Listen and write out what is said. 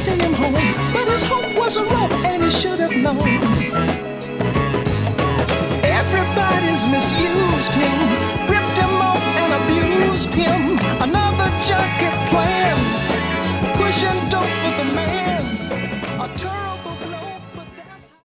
send him home, but his hope wasn't wrong, and he should have known. Everybody's misused him.